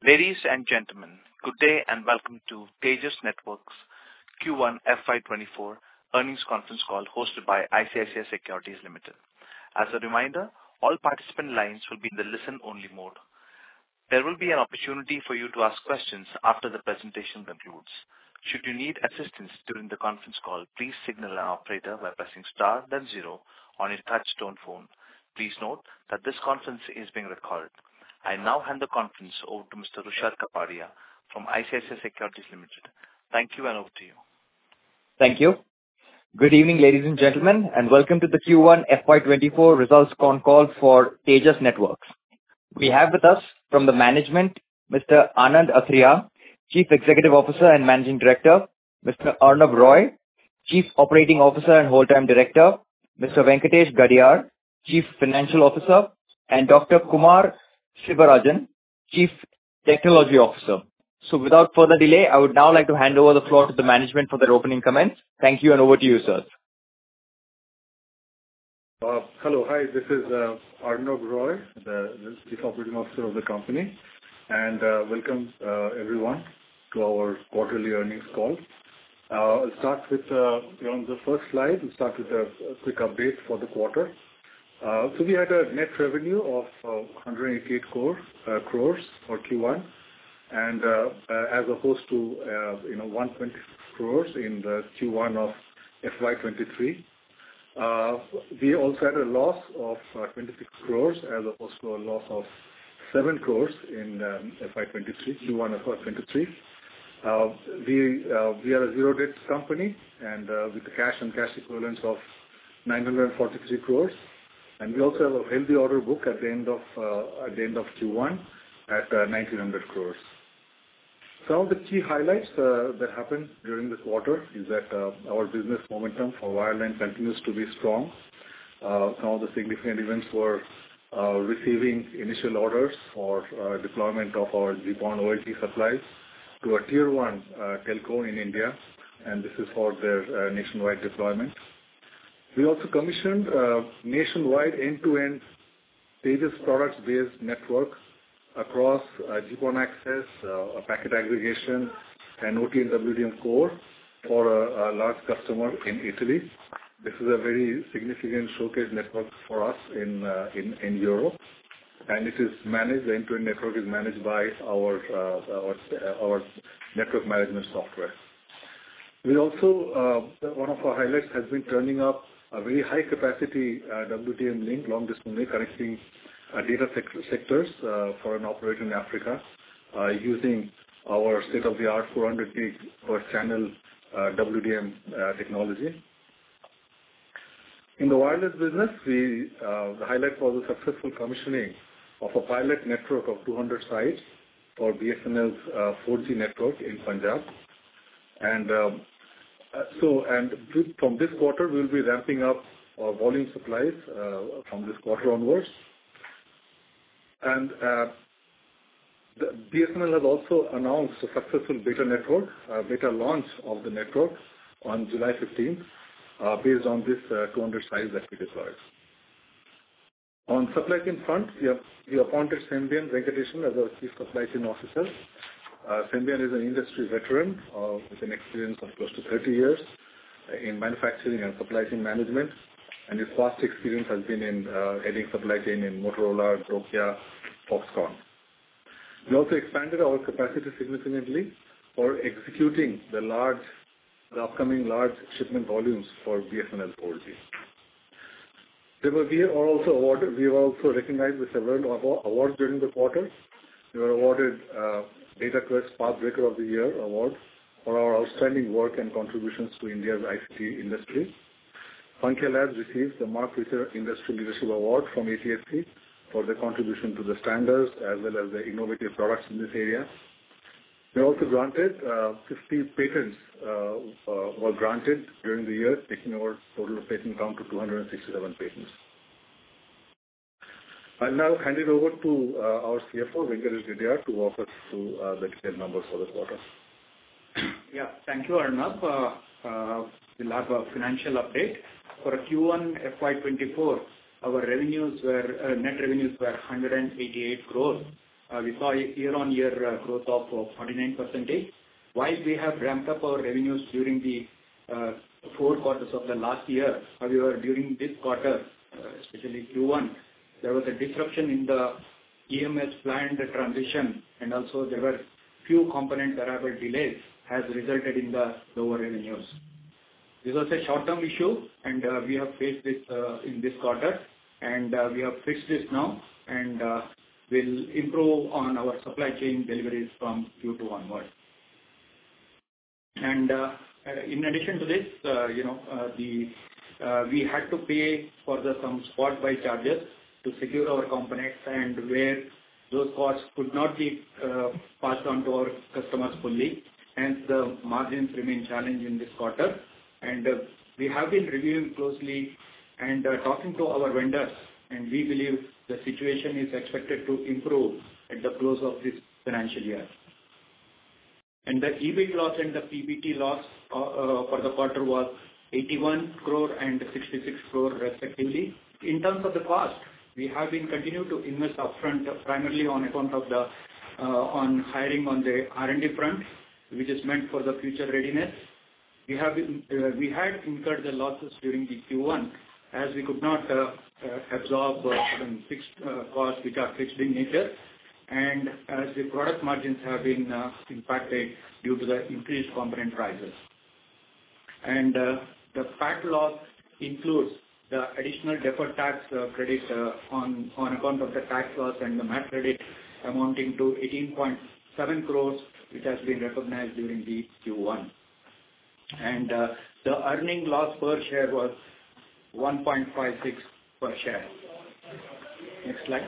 Ladies and gentlemen, good day and welcome to Tejas Networks Q1 FY24 earnings conference call hosted by ICICI Securities Limited. As a reminder, all participant lines will be in the listen-only mode. There will be an opportunity for you to ask questions after the presentation concludes. Should you need assistance during the conference call, please signal an operator by pressing star then zero on your touch-tone phone. Please note that this conference is being recorded. I now hand the conference over to Mr. Rushad Kapadia from ICICI Securities Limited. Thank you, and over to you. Thank you. Good evening, ladies and gentlemen, and welcome to the Q1 FY24 results con call for Tejas Networks. We have with us from the management, Mr. Anand Athreya, Chief Executive Officer and Managing Director, Mr. Arnob Roy, Chief Operating Officer and Whole-Time Director, Mr. Venkatesh Gadiyar, Chief Financial Officer, and Dr. Kumar Sivarajan, Chief Technology Officer. So without further delay, I would now like to hand over the floor to the management for their opening comments. Thank you, and over to you, sirs. Hello. Hi, this is Arnob Roy, the Chief Operating Officer of the company, and welcome everyone to our quarterly earnings call. I'll start with, on the first slide, we'll start with a quick update for the quarter. So we had a net revenue of 188 crores for Q1, and as opposed to 120 crores in the Q1 of FY23. We also had a loss of 26 crores as opposed to a loss of 7 crores in FY23, Q1 FY23. We are a zero-debt company, and with the cash and cash equivalents of 943 crores. And we also have a healthy order book at the end of Q1 at 1,900 crores. Some of the key highlights that happened during this quarter is that our business momentum for wireline continues to be strong. Some of the significant events were receiving initial orders for deployment of our GPON OLT supplies to a Tier 1 telco in India, and this is for their nationwide deployment. We also commissioned a nationwide end-to-end Tejas products-based network across GPON access, packet aggregation, and OT and WDM core for a large customer in Italy. This is a very significant showcase network for us in Europe, and it is managed. The end-to-end network is managed by our network management software. We also one of our highlights has been turning up a very high capacity WDM link, long distance link, connecting data sectors for an operator in Africa using our state-of-the-art 400 gig per channel WDM technology. In the wireless business, the highlight was the successful commissioning of a pilot network of 200 sites for BSNL's 4G network in Punjab. From this quarter, we will be ramping up our volume supplies from this quarter onwards. And the BSNL has also announced a successful beta launch of the network on July 15th, based on this 200 sites that we deployed. On supply chain front, we appointed Sembian Venkatesan as our Chief Supply Chain Officer. Sembian is an industry veteran with an experience of close to 30 years in manufacturing and supply chain management, and his past experience has been in heading supply chain in Motorola, Nokia, Foxconn. We also expanded our capacity significantly for executing the upcoming large shipment volumes for BSNL 4G. We were also recognized with several awards during the quarter. We were awarded DataQuest Pathbreaker of the Year award for our outstanding work and contributions to India's ICT industry. Funkia Labs received the Mark Richter Industry Leadership Award from ATSC for their contribution to the standards as well as the innovative products in this area. We also granted 50 patents were granted during the year, taking our total patent count to 267 patents. I'll now hand it over to our CFO, Venkatesh Gadiyar, to walk us through the detailed numbers for the quarter. Yeah, thank you, Arnob. We'll have a financial update. For Q1 FY24, our net revenues were 188 crores we saw a year-on-year growth of 49%. While we have ramped up our revenues during the 4 quarters of the last year, however, during this quarter, especially Q1, there was a disruption in the EMS planned transition, and also there were few component arrival delays has resulted in the lower revenues. This was a short-term issue, and we have faced this in this quarter, and we have fixed this now, and will improve on our supply chain deliveries from Q2 onward. And in addition to this, we had to pay for some spot buy charges to secure our components, and where those costs could not be passed on to our customers fully, hence the margins remain challenged in this quarter. And we have been reviewing closely and talking to our vendors, and we believe the situation is expected to improve at the close of this financial year. And the EBIT loss and the PBT loss for the quarter was 81 crore and 66 crore respectively. In terms of the cost, we have been continuing to invest upfront, primarily on account of the on hiring on the R&D front, which is meant for the future readiness. We had incurred the losses during the Q1, as we could not absorb certain fixed costs which are fixed in nature, and as the product margins have been impacted due to the increased component prices. And the PAT loss includes the additional deferred tax credit on account of the tax loss and the MAT credit amounting to 18.7 crores, which has been recognized during the Q1. And the earning loss per share was 1.56 per share. Next slide.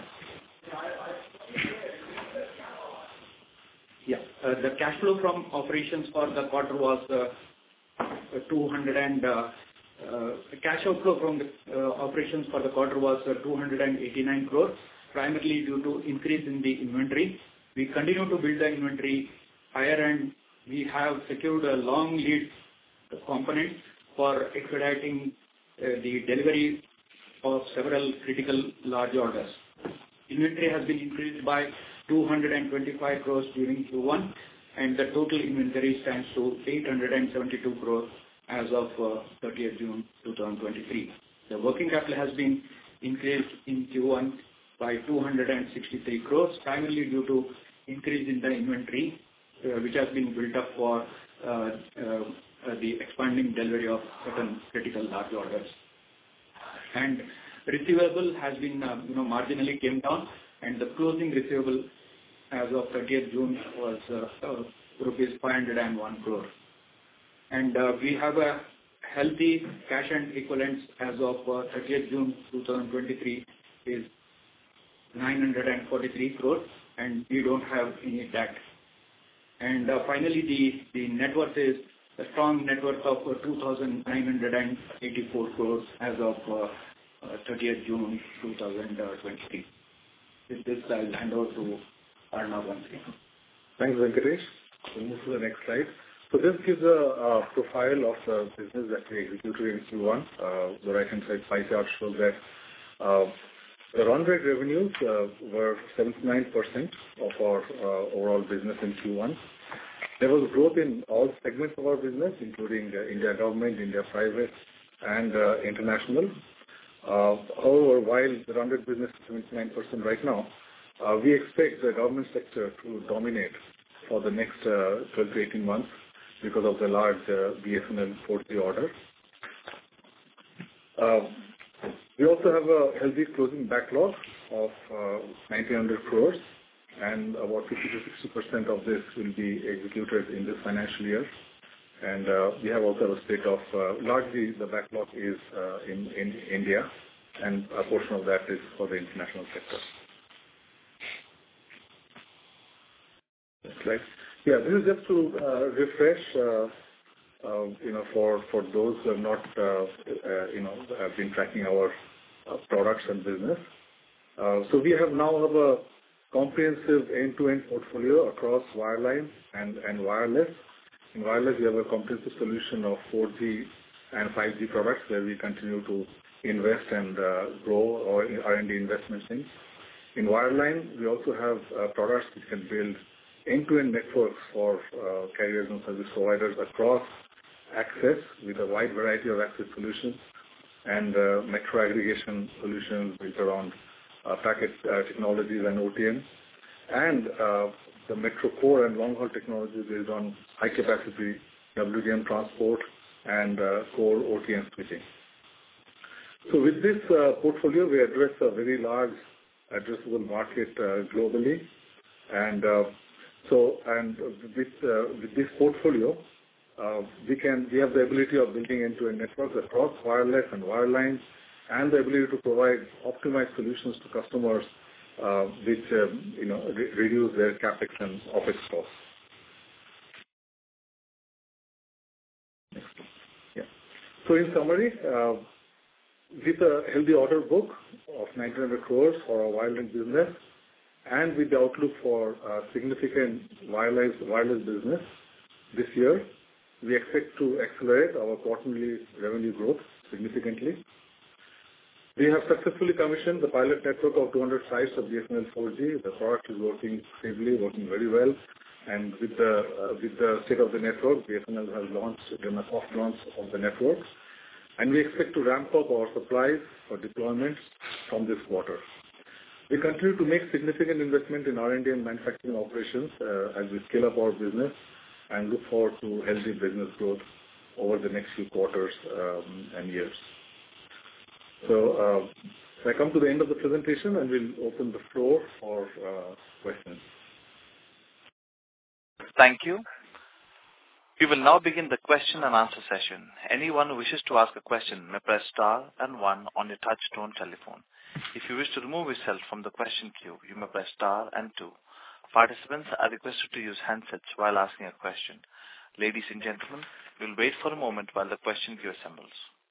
Yeah, the cash flow from operations for the quarter was cash outflow from the operations for the quarter was 289 crores, primarily due to increase in the inventory. We continue to build the inventory higher, and we have secured a long lead components for expediting the delivery of several critical large orders. Inventory has been increased by 225 crores during Q1, and the total inventory stands to 872 crores as of 30th June 2023. The working capital has been increased in Q1 by 263 crores, primarily due to increase in the inventory, which has been built up for the expanding delivery of certain critical large orders. And receivable has been, marginally came down, and the closing receivable as of 30th June was rupees 501 crore. And we have a healthy cash and equivalents as of 30th June 2023 is 943 crores, and we don't have any debt. And finally, the net worth is a strong net worth of 2,984 crores as of 30th June 2023. With this, I'll hand over to Arnab once again. Thanks, Venkatesh. We'll move to the next slide. So this gives a profile of the business that we executed in Q1. The right-hand side pie chart shows that the run rate revenues were 79% of our overall business in Q1. There was growth in all segments of our business, including India government, India private, and international. However, while the run rate business is 79% right now, we expect the government sector to dominate for the next 12 to 18 months because of the large BSNL 4G order. We also have a healthy closing backlog of 1,900 crores, and about 50 to 60% of this will be executed in this financial year. And we have also a state of largely the backlog is in India, and a portion of that is for the international sector. Next slide. Yeah, this is just to refresh, for those who have not, have been tracking our products and business. So we now have a comprehensive end-to-end portfolio across wireline and wireless. In wireless, we have a comprehensive solution of 4G and 5G products where we continue to invest and grow our R&D investments in. In wireline, we also have products which can build end-to-end networks for carriers and service providers across access with a wide variety of access solutions and metro aggregation solutions built around packet technologies and OTN, and the metro core and long-haul technology based on high-capacity WDM transport and core OTN switching. So with this portfolio, we address a very large addressable market globally, and with this portfolio, we have the ability of building end-to-end networks across wireless and wireline, and the ability to provide optimized solutions to customers, which reduce their capex and opex costs. Next one. Yeah. So in summary, with a healthy order book of 900 crores for our wireline business, and with the outlook for significant wireless business this year, we expect to accelerate our quarterly revenue growth significantly. We have successfully commissioned the pilot network of 200 sites of BSNL 4G. The product is working stably, working very well, and with the state of the network, BSNL has done a soft launch of the network, and we expect to ramp up our supplies for deployments from this quarter. We continue to make significant investment in R&D and manufacturing operations as we scale up our business and look forward to healthy business growth over the next few quarters and years. So I come to the end of the presentation and we'll open the floor for questions. Thank you. We will now begin the question and answer session. Anyone who wishes to ask a question may press star and one on your touch-tone telephone. If you wish to remove yourself from the question queue, you may press star and two. Participants are requested to use handsets while asking a question. Ladies and gentlemen, we'll wait for a moment while the question queue assembles.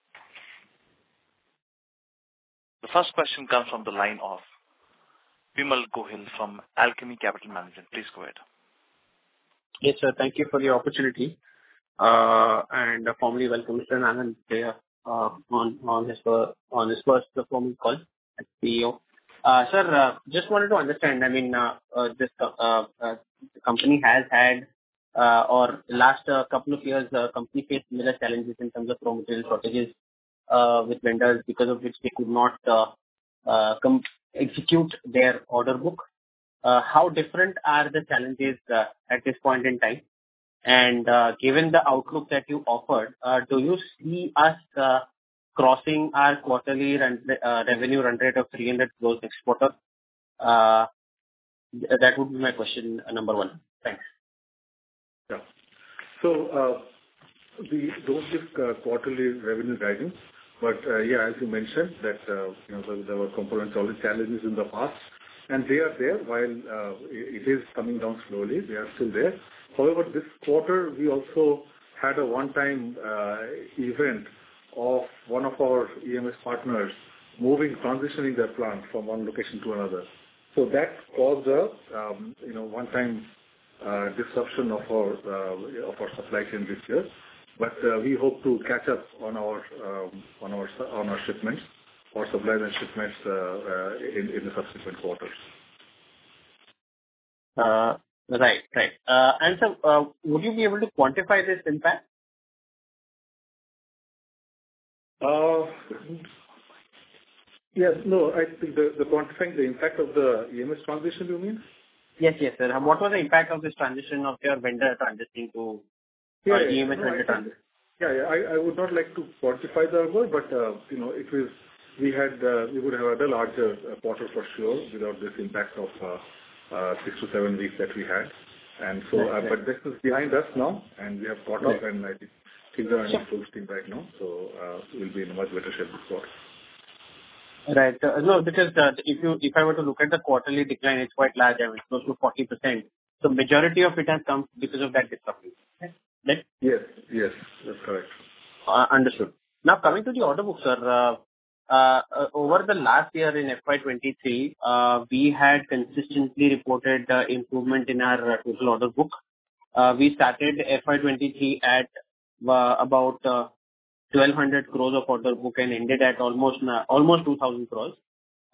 The first question comes from the line of Vimal Gohil from Alchemy Capital Management. Please go ahead. Yes, sir. Thank you for the opportunity. And formally welcome Mr. Anand on his first formal call as CEO. Sir, just wanted to understand, this company has had, or last couple of years, the company faced similar challenges in terms of raw material shortages with vendors, because of which they could not execute their order book. How different are the challenges at this point in time? And given the outlook that you offered, do you see us crossing our quarterly revenue run rate of 300 crores next quarter? That would be my question number one. Thanks. Yeah. So we don't give quarterly revenue guidance, but as you mentioned that there were component challenges in the past, and they are there. While it is coming down slowly, they are still there. However, this quarter we also had a one-time event of one of our EMS partners transitioning their plant from one location to another. So that caused a one-time disruption of our supply chain this year. But we hope to catch up on our shipments, or supplies and shipments in the subsequent quarters. Right. And so, would you be able to quantify this impact? Yes. No, I think the quantifying the impact of the EMS transition, you mean? Yes, sir. What was the impact of this transition of your vendor transitioning to EMS vendor transition? I would not like to quantify the number, but we would have had a larger quarter for sure without this impact of 6 to 7 weeks that we had. And so, but this is behind us now, and we have caught up, and I think things are in full steam right now. So we'll be in a much better shape this quarter. Right. No, because if I were to look at the quarterly decline, it's quite large. Close to 40%. So majority of it has come because of that disruption. Right? Yes, that's correct. Understood. Now coming to the order book, sir. Over the last year in FY23, we had consistently reported improvement in our total order book. We started FY23 at about 1,200 crores of order book and ended at almost 2,000 crores.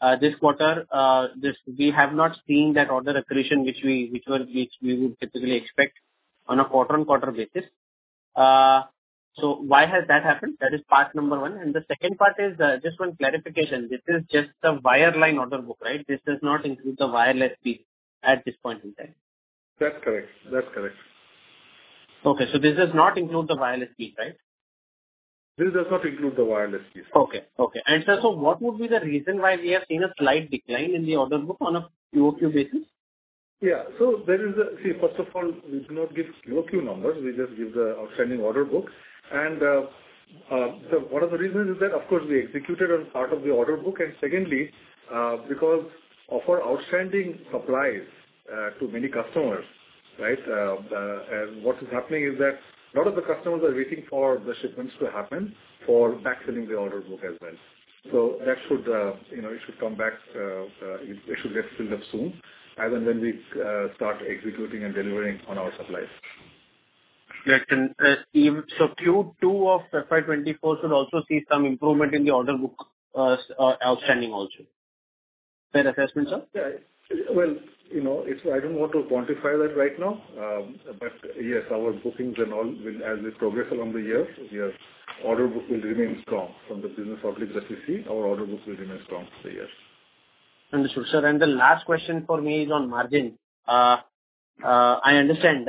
this quarter, we have not seen that order accretion which we would typically expect on a quarter-on-quarter basis. So why has that happened? That is part number one. And the second part is just one clarification. This is just the wireline order book, right? This does not include the wireless piece at this point in time. That's correct. That's correct. Okay. So this does not include the wireless piece, right? This does not include the wireless piece. Okay. Okay. And sir, so what would be the reason why we have seen a slight decline in the order book on a QOQ basis? Yeah. So there is see, first of all, we do not give QOQ numbers. We just give the outstanding order book. And one of the reasons is that, of course, we executed on part of the order book. And secondly, because of our outstanding supplies to many customers, right? And what is happening is that a lot of the customers are waiting for the shipments to happen for backfilling the order book as well. So that should, it should come back, it should get filled up soon, as and when we start executing and delivering on our supplies. Right. And so Q2 of FY24 should also see some improvement in the order book outstanding also. Fair assessment, sir? Yeah. Well, I don't want to quantify that right now, but yes, our bookings and all will, as we progress along the year, your order book will remain strong. From the business outlook that we see, our order book will remain strong for the year. Understood, sir. And the last question for me is on margin. I understand.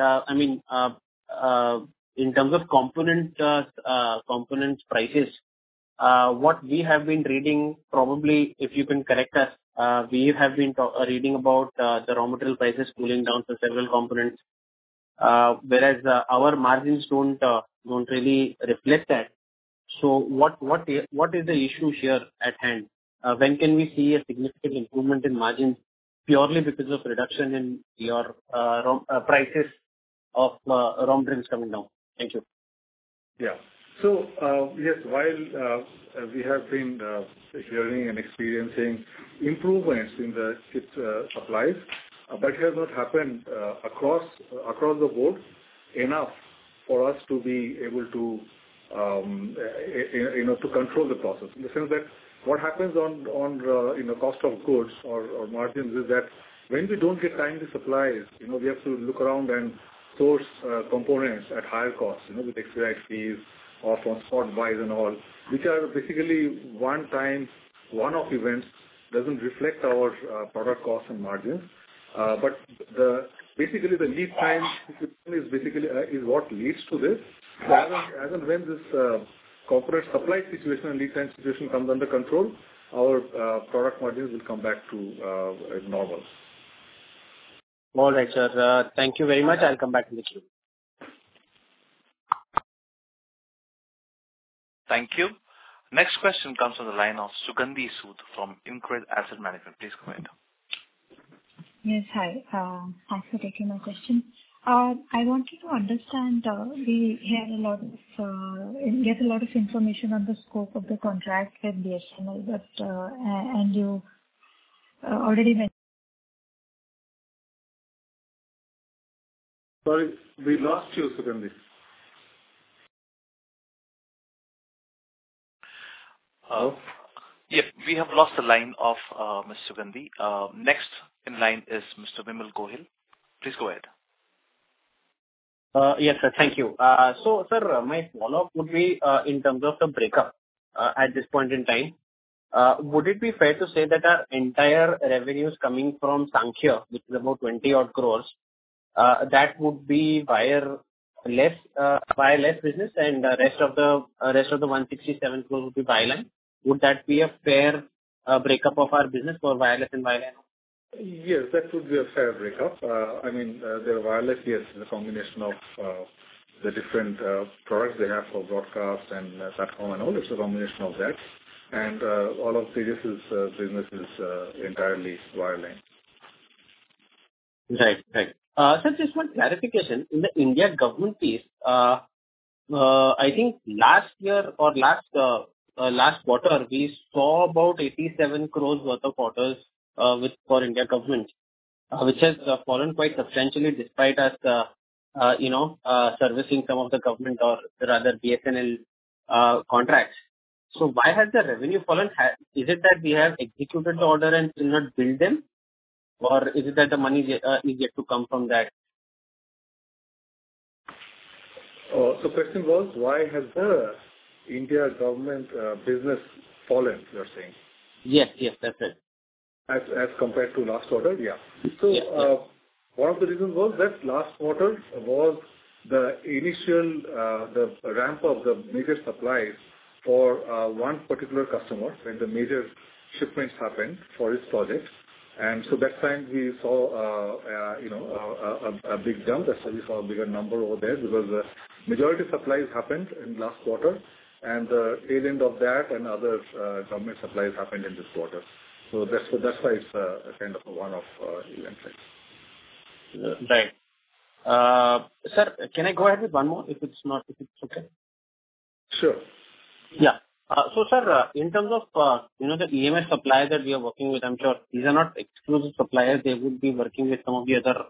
In terms of components prices, what we have been reading, probably if you can correct us, we have been reading about the raw material prices cooling down for several components, whereas our margins don't really reflect that. So what is the issue here at hand? When can we see a significant improvement in margins purely because of reduction in your prices of raw materials coming down? Thank you. Yeah. So, yes, while we have been hearing and experiencing improvements in the chip supplies, but it has not happened across the board enough for us to be able to, to control the process. In the sense that what happens on cost of goods or margins is that when we don't get timely supplies, we have to look around and source components at higher costs, with expedite fees or from spot buys and all, which are basically one-off events, doesn't reflect our product costs and margins. But basically the lead time is what leads to this. So as and when this corporate supply situation and lead time situation comes under control, our product margins will come back to normal. All right, sir. Thank you very much. I'll come back in the queue. Thank you. Next question comes from the line of Sugandhi Sood from InCred Asset Management. Please go ahead. Yes, hi. Thanks for taking my question. I wanted to understand, we get a lot of information on the scope of the contract with BSNL, but and you already mentioned. Sorry, we lost you, Sugandhi. Yep, we have lost the line of Ms. Sugandhi. Next in line is Mr. Vimal Gohil. Please go ahead. Yes, sir. Thank you. So, sir, my follow-up would be in terms of the breakup at this point in time. Would it be fair to say that our entire revenues coming from Sankhya, which is about 20 odd crores, that would be via less business, and rest of the 167 crores would be wireline? Would that be a fair breakup of our business for wireless and wireline? Yes, that would be a fair breakup. The wireless, yes, is a combination of the different products they have for broadcast and platform and all. It's a combination of that. And all of Tejas' business is entirely wireline. Right. Sir, just one clarification. In the India government piece, I think last year or last quarter, we saw about 87 crores worth of orders for India government, which has fallen quite substantially despite us, servicing some of the government or rather BSNL contracts. So why has the revenue fallen? Is it that we have executed the order and still not billed them, or is it that the money is yet to come from that? So question was, why has the India government business fallen, you're saying? Yes, that's it. As compared to last quarter? Yeah. So one of the reasons was that last quarter was the initial the ramp of the major supplies for one particular customer when the major shipments happened for his project. And so that time we saw, a big jump. That's why we saw a bigger number over there, because the majority supplies happened in last quarter, and the tail end of that and other government supplies happened in this quarter. So that's why it's a kind of a one-off event. Right. Sir, can I go ahead with one more if it's okay? Sure. Yeah. So, sir, in terms of, the EMS supplier that we are working with, I'm sure these are not exclusive suppliers. They would be working with some of the other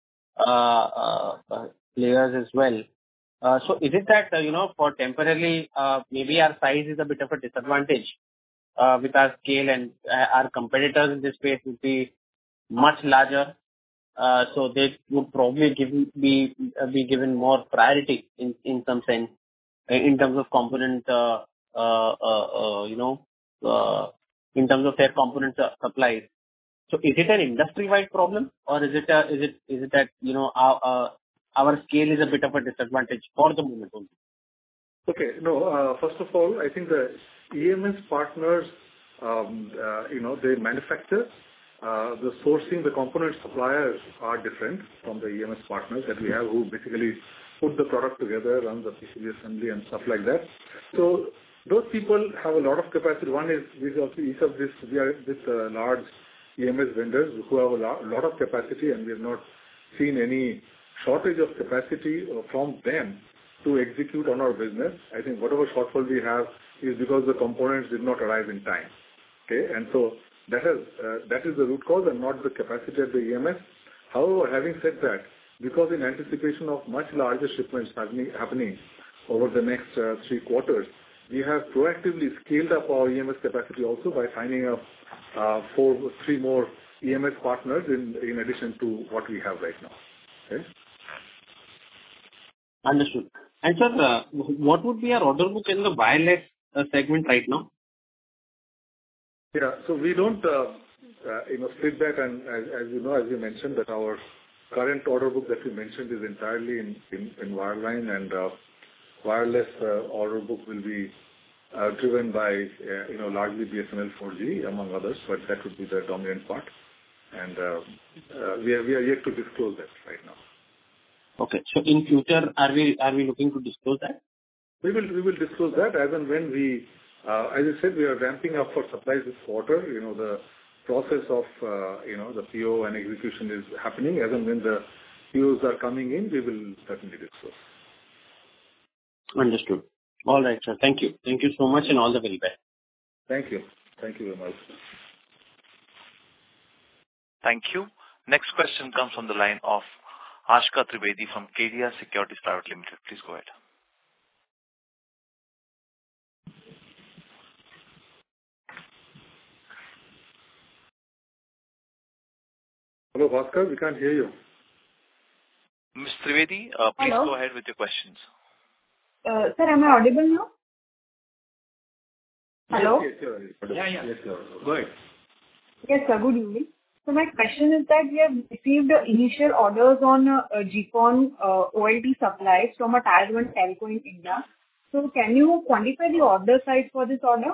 players as well. So is it that, for temporarily, maybe our size is a bit of a disadvantage with our scale, and our competitors in this space would be much larger, so they would probably be given more priority in some sense in terms of component, in terms of their component supplies. So is it an industry-wide problem, or is it that our scale is a bit of a disadvantage for the moment only? Okay. No, first of all, I think the EMS partners, they manufacture. The sourcing, the component suppliers are different from the EMS partners that we have, who basically put the product together, run the PCB assembly and stuff like that. So those people have a lot of capacity. One is we are with large EMS vendors who have a lot of capacity, and we have not seen any shortage of capacity from them to execute on our business. I think whatever shortfall we have is because the components did not arrive in time. Okay, and so that is the root cause and not the capacity of the EMS. However, having said that, because in anticipation of much larger shipments happening over the next 3 quarters, we have proactively scaled up our EMS capacity also by signing up 3 more EMS partners in addition to what we have right now. Okay. Understood. And sir, what would be our order book in the wireless segment right now? Yeah, so we don't split that, and as you mentioned, that our current order book that we mentioned is entirely in wireline, and wireless order book will be driven by largely BSNL 4G among others, but that would be the dominant part, and we are yet to disclose that right now. Okay, so in future, are we looking to disclose that? We will disclose that as and when we, as I said, we are ramping up for supplies this quarter. The process of the PO and execution is happening. As and when the POs are coming in, we will certainly disclose. Understood. All right, sir. Thank you. Thank you so much, and all the very best. Thank you. Thank you very much. Thank you. Next question comes from the line of Ashka Trivedi from KDR Securities Private Limited. Please go ahead. Hello, Bhaskar, we can't hear you. Ms. Trivedi, please go ahead with your questions. Sir, am I audible now? Hello? Yes, you're audible. Yeah. Yes, you're audible. Go ahead. Yes, sir. Good evening. So my question is that we have received initial orders on GPON OLT supplies from a Tier 1 telco in India. So can you quantify the order size for this order?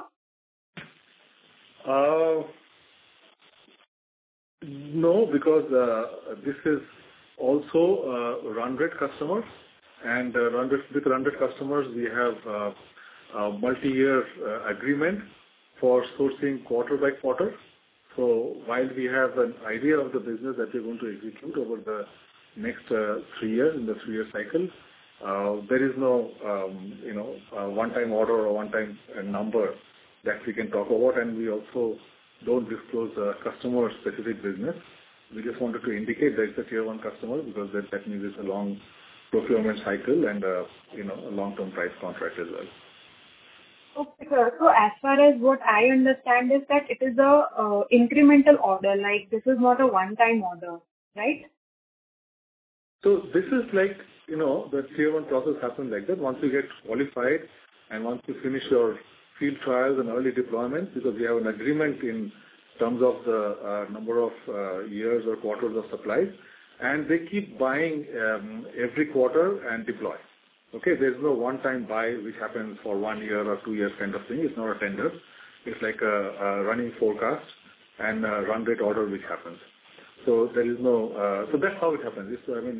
No, because this is also run rate customers, and with run rate customers we have a multi-year agreement for sourcing quarter by quarter. So while we have an idea of the business that we're going to execute over the next 3 years, in the 3-year cycle, there is no one-time order or one-time number that we can talk about, and we also don't disclose customer-specific business. We just wanted to indicate that it's a Tier 1 customer, because that means it's a long procurement cycle and a long-term price contract as well. Okay, sir. So as far as what I understand is that it is a incremental order, like this is not a one-time order, right? So this is like, the tier one process happens like that. Once you get qualified and once you finish your field trials and early deployments, because we have an agreement in terms of the number of years or quarters of supplies, and they keep buying every quarter and deploy. Okay, there's no one-time buy which happens for 1 year or 2 years kind of thing. It's not a tender. It's like a running forecast and a run rate order which happens. So there is no. So that's how it happens.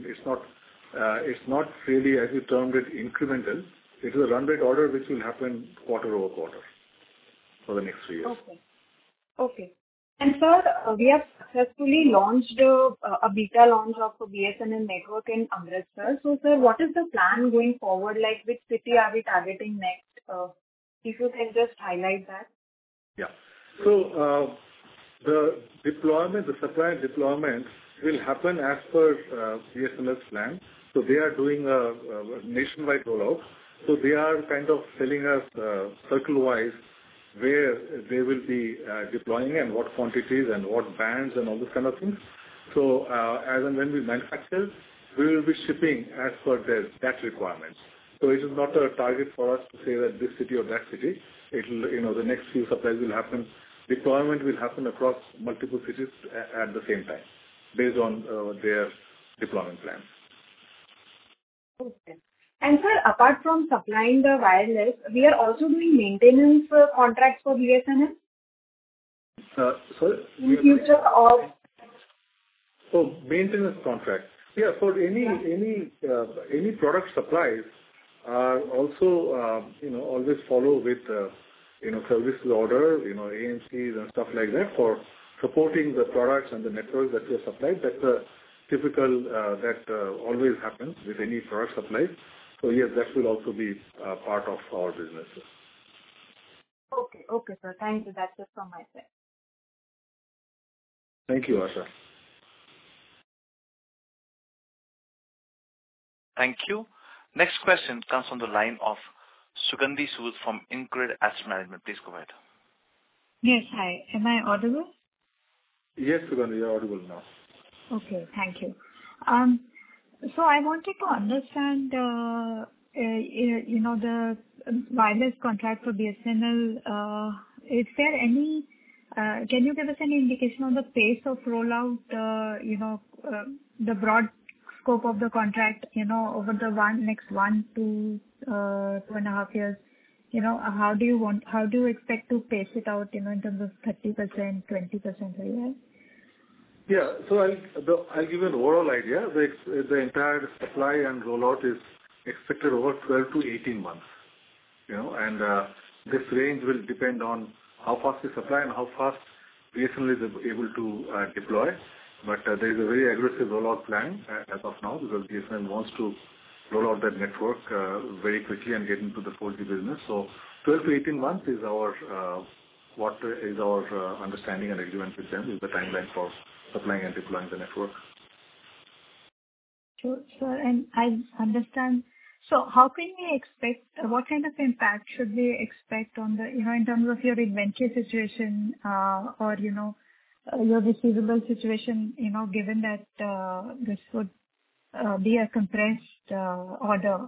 It's not really, as you termed it, incremental. It is a run rate order which will happen quarter over quarter for the next 3 years. Okay. And sir, we have successfully launched a beta launch of a BSNL network in Amritsar. So sir, what is the plan going forward? Like which city are we targeting next? If you can just highlight that. Yeah. So the supply deployment will happen as per BSNL's plan. So they are doing a nationwide rollout. So they are kind of telling us circle-wise where they will be deploying and what quantities and what bands and all those kind of things. So as and when we manufacture, we will be shipping as per that requirement. So it is not a target for us to say that this city or that city. It will, the next few supplies will happen. Deployment will happen across multiple cities at the same time, based on their deployment plans. Okay. And sir, apart from supplying the wireless, we are also doing maintenance contracts for BSNL? Sorry? In future or? Oh, maintenance contract. Yeah, for any product supplies are also, always follow with, services order, AMCs and stuff like that for supporting the products and the networks that we have supplied. That's a typical, that always happens with any product supplies. So yes, that will also be part of our business. Okay, sir. Thank you. That's it from my side. Thank you, Asha. Thank you. Next question comes from the line of Sugandhi Sood from InCred Asset Management. Please go ahead. Yes, hi. Am I audible? Yes, Sugandhi, you're audible now. Okay, thank you. So I wanted to understand, the wireless contract for BSNL. Is there any? Can you give us any indication on the pace of rollout? The broad scope of the contract. Over the next 1 to 2.5 years. How do you expect to pace it out? In terms of 30%, 20% a year. Yeah. So I'll give you an overall idea. The entire supply and rollout is expected over 12 to 18 months. And this range will depend on how fast we supply and how fast BSNL is able to deploy. But there is a very aggressive rollout plan as of now because BSNL wants to roll out that network very quickly and get into the 4G business. So 12 to 18 months is our understanding and agreement with them is the timeline for supplying and deploying the network. Sure, sir. And I understand. So how can we expect, what kind of impact should we expect on the, in terms of your inventory situation or, your receivable situation, given that this would be a compressed order,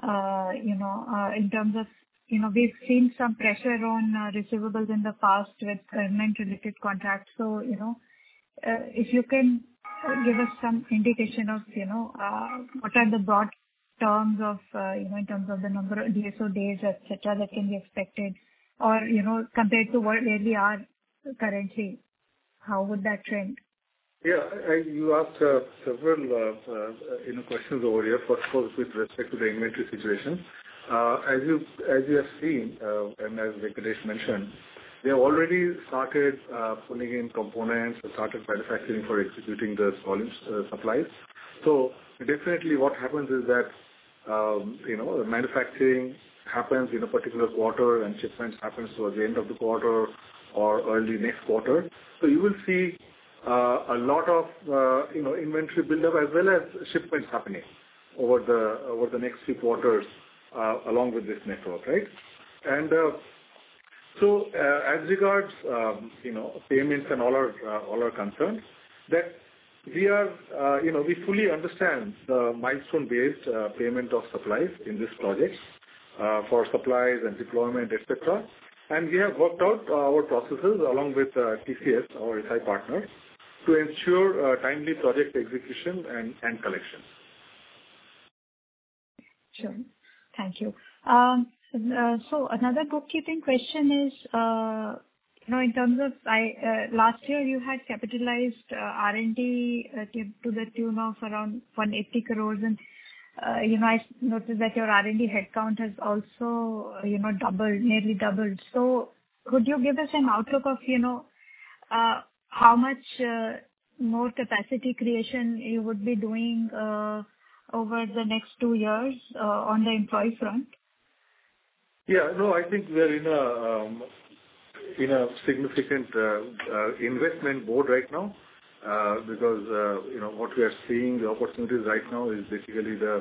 in terms of, we've seen some pressure on receivables in the past with government-related contracts. So, if you can give us some indication of, what are the broad terms of, in terms of the number of DSO days, etc., that can be expected, or, compared to where we are currently, how would that trend? Yeah, you asked several questions over here. First of all, with respect to the inventory situation, as you have seen, and as Venkatesh mentioned, they have already started putting in components, started manufacturing for executing the volume supplies. So definitely, what happens is that the manufacturing happens in a particular quarter, and shipments happens towards the end of the quarter or early next quarter. So you will see a lot of inventory buildup as well as shipments happening over the next few quarters along with this network, right? And as regards, payments and all are concerned, that we are, we fully understand the milestone-based payment of supplies in this project for supplies and deployment, etc. And we have worked out our processes along with TCS, our SI partner, to ensure timely project execution and collection. Sure. Thank you. So another bookkeeping question is, in terms of last year you had capitalized R&D to the tune of around 180 crores, and I noticed that your R&D headcount has also nearly doubled. So could you give us an outlook of how much more capacity creation you would be doing over the next 2 years on the employee front? Yeah, no, I think we are in a significant investment mode right now, because what we are seeing, the opportunities right now is basically the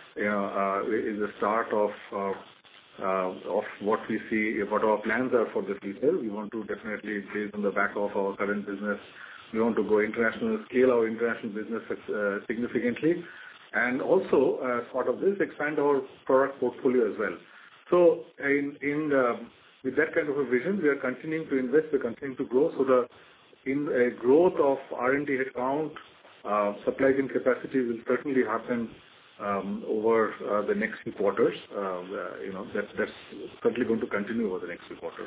start of what we see, what our plans are for the future. We want to definitely, based on the back of our current business, we want to go international, scale our international business significantly, and also as part of this, expand our product portfolio as well. So with that kind of a vision, we are continuing to invest, we are continuing to grow. So the growth of R&D headcount, supply chain capacity will certainly happen over the next few quarters. That's certainly going to continue over the next few quarters.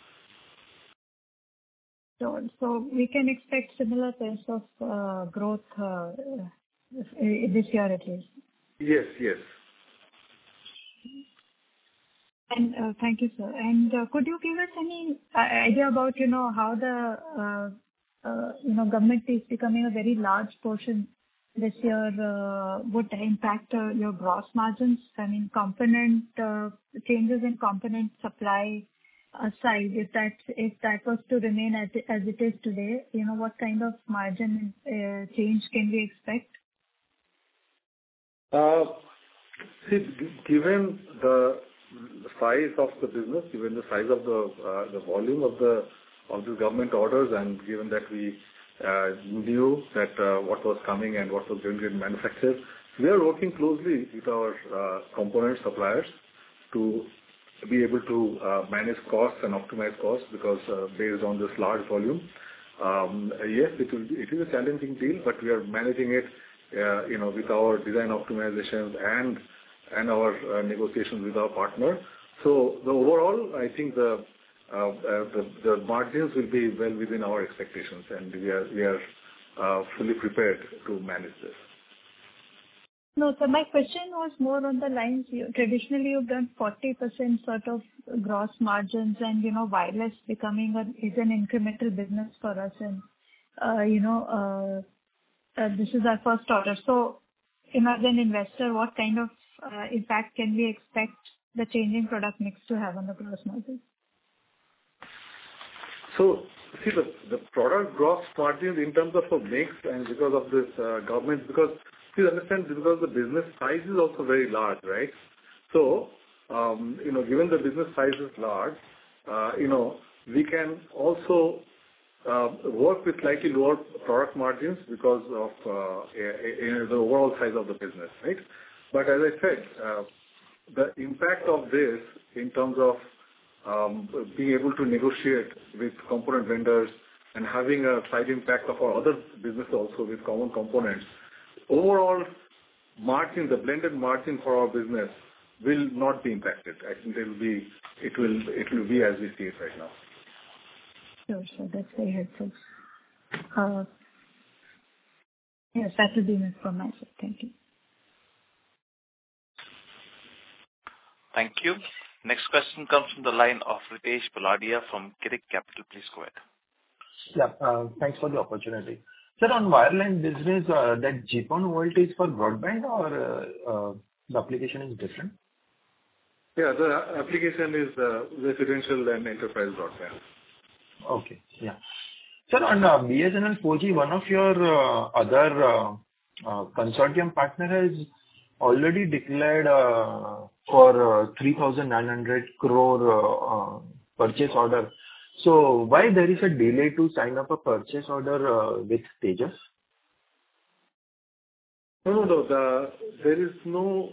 So we can expect similar pace of growth this year at least. Yes. And thank you, sir. And could you give us any idea about how the government is becoming a very large portion this year would impact your gross margins? I mean, component changes in component supply aside, if that was to remain as it is today, what kind of margin change can we expect? Given the size of the business, given the size of the volume of the government orders, and given that we knew that what was coming and what was going to get manufactured, we are working closely with our component suppliers to be able to manage costs and optimize costs, because based on this large volume, yes, it is a challenging deal, but we are managing it, with our design optimizations and our negotiations with our partner. So the overall, I think the margins will be well within our expectations, and we are fully prepared to manage this. No, so my question was more on the lines, traditionally you've done 40% sort of gross margins, and wireless becoming is an incremental business for us, and this is our first order. So as an investor, what kind of impact can we expect the changing product mix to have on the gross margins? So, see, the product gross margins in terms of a mix, and because of this government, because please understand, because the business size is also very large, right? So, given the business size is large, we can also work with slightly lower product margins because of the overall size of the business, right? But as I said, the impact of this in terms of being able to negotiate with component vendors and having a side impact of our other business also with common components, overall margin, the blended margin for our business will not be impacted. I think it will be as we see it right now. Sure. That's very helpful. Yes, that will be it from my side. Thank you. Thank you. Next question comes from the line of Ritesh Poladia from Girik Capital. Please go ahead. Yeah, thanks for the opportunity. Sir, on wireline business, that GPON volt is for broadband, or the application is different? Yeah, the application is residential and enterprise broadband. Okay, yeah. Sir, on BSNL 4G, one of your other consortium partner has already declared for 3,900 crore purchase order. So why there is a delay to sign up a purchase order with Tejas? No. There is no.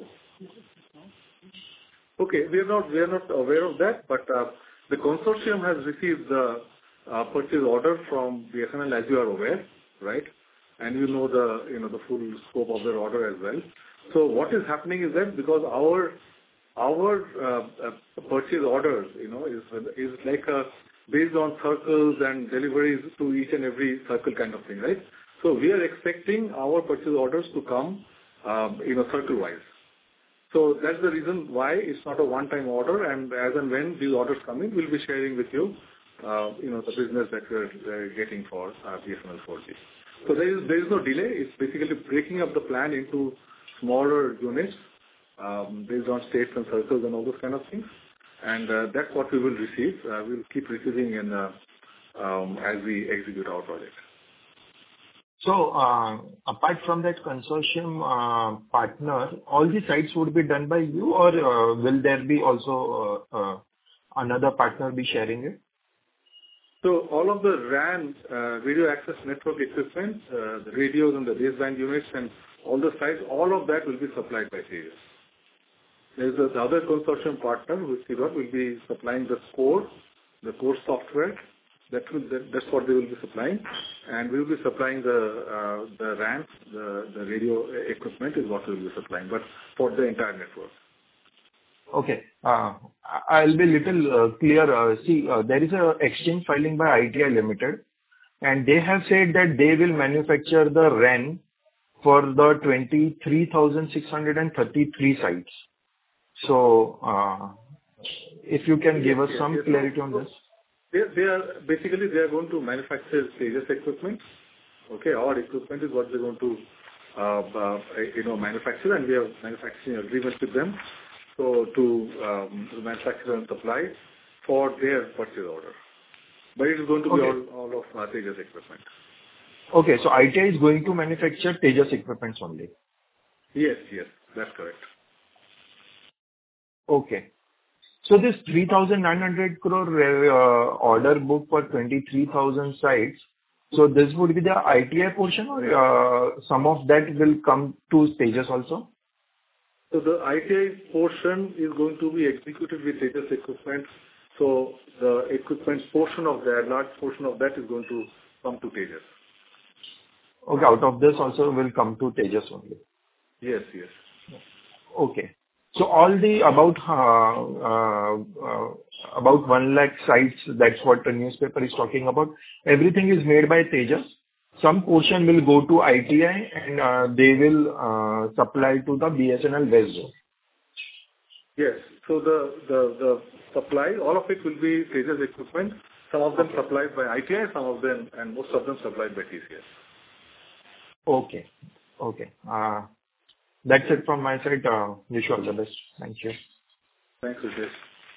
Okay, we are not aware of that, but the consortium has received the purchase order from BSNL, as you are aware, right? And you know the full scope of their order as well. So what is happening is that because our purchase orders, is like based on circles and deliveries to each and every circle kind of thing, right? So we are expecting our purchase orders to come, circle-wise. So that's the reason why it's not a one-time order, and as and when these orders come in, we'll be sharing with you, the business that we're getting for BSNL 4G. So there is no delay. It's basically breaking up the plan into smaller units based on states and circles and all those kind of things, and that's what we will receive. We'll keep receiving as we execute our project. So, apart from that consortium partner, all the sites would be done by you, or will there be also another partner be sharing it? So all of the RAN, radio access network equipment, the radios and the baseband units and all the sites, all of that will be supplied by Tejas. There's the other consortium partner, which will be supplying the core software. That's what they will be supplying, and we will be supplying the RAN, the radio equipment is what we will be supplying, but for the entire network. Okay. I'll be little clear. See, there is a exchange filing by ITI Limited, and they have said that they will manufacture the RAN for the 23,633 sites. So, if you can give us some clarity on this. They are going to manufacture Tejas equipment. Okay, our equipment is what they're going to manufacture, and we have manufacturing agreements with them. So to manufacture and supply for their purchase order. But it is going to be all of Tejas equipment. Okay, so ITI is going to manufacture Tejas equipments only? Yes, that's correct. Okay. So this 3,900 crore order book for 23,000 sites, so this would be the ITI portion, or some of that will come to Tejas also? So the ITI portion is going to be executed with Tejas equipment. So the equipment portion of that, large portion of that is going to come to Tejas. Okay, out of this also will come to Tejas only? Yes. Okay. So all the about 1 lakh sites, that's what the newspaper is talking about. Everything is made by Tejas. Some portion will go to ITI, and they will supply to the BSNL West Zone. Yes. So the supply, all of it will be Tejas equipment. Some of them supplied by ITI, some of them, and most of them supplied by TCS. Okay. That's it from my side. Wish you all the best. Thank you. Thanks, Ritesh.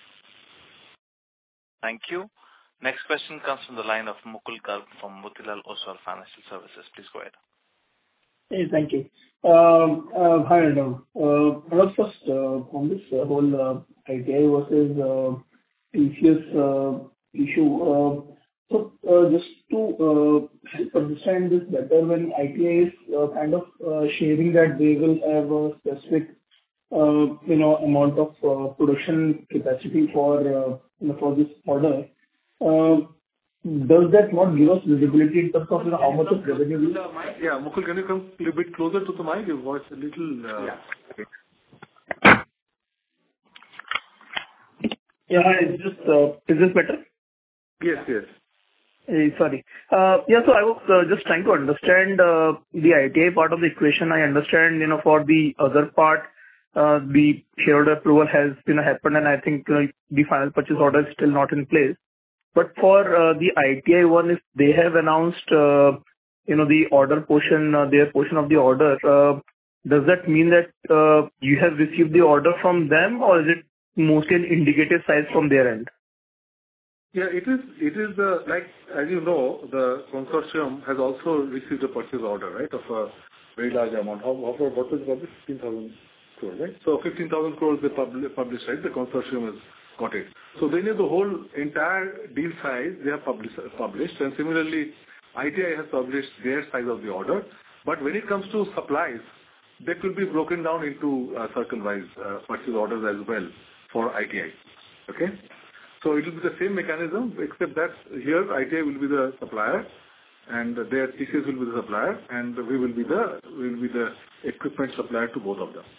Thank you. Next question comes from the line of Mukul Garg from Motilal Oswal Financial Services. Please go ahead. Hey, thank you. Hi, Arnav. First, on this whole ITI versus TCS issue. So, just to help understand this better, when ITI is kind of sharing that they will have a specific, amount of production capacity for this order, does that not give us visibility in terms of how much of revenue we... Yeah, Mukul, can you come a little bit closer to the mic? Your voice a little... Yeah, is this better? Yes. Sorry. So I was just trying to understand the ITI part of the equation. I understand, for the other part, the shareholder approval has, happened, and I think the final purchase order is still not in place. But for the ITI one, if they have announced, the order portion, their portion of the order, does that mean that you have received the order from them, or is it mostly an indicative size from their end? Yeah, it is the, like, as you know, the consortium has also received a purchase order, right, of a very large amount. What was it? 15,000? crores, right? So 15,000 crores they published, right? The consortium has got it. So they know the whole entire deal size they have published, and similarly, ITI has published their size of the order. But when it comes to supplies, that will be broken down into circle-wise purchase orders as well for ITI. Okay? So it will be the same mechanism, except that here ITI will be the supplier, and their TCS will be the supplier, and we will be the equipment supplier to both of them.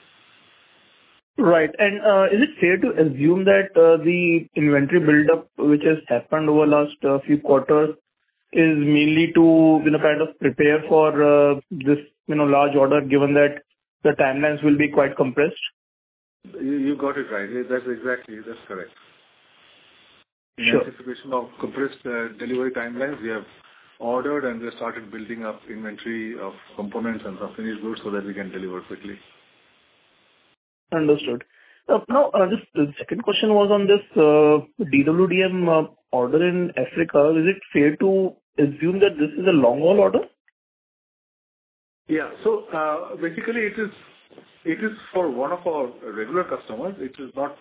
Right. And is it fair to assume that the inventory buildup which has happened over last few quarters is mainly to kind of prepare for this large order, given that the timelines will be quite compressed? You got it right. That's correct. Sure. In anticipation of compressed delivery timelines, we have ordered and we started building up inventory of components and some finished goods so that we can deliver quickly. Understood. Now, just the second question was on this DWDM order in Africa. Is it fair to assume that this is a long-haul order? Yeah. So basically, it is for one of our regular customers. It is not,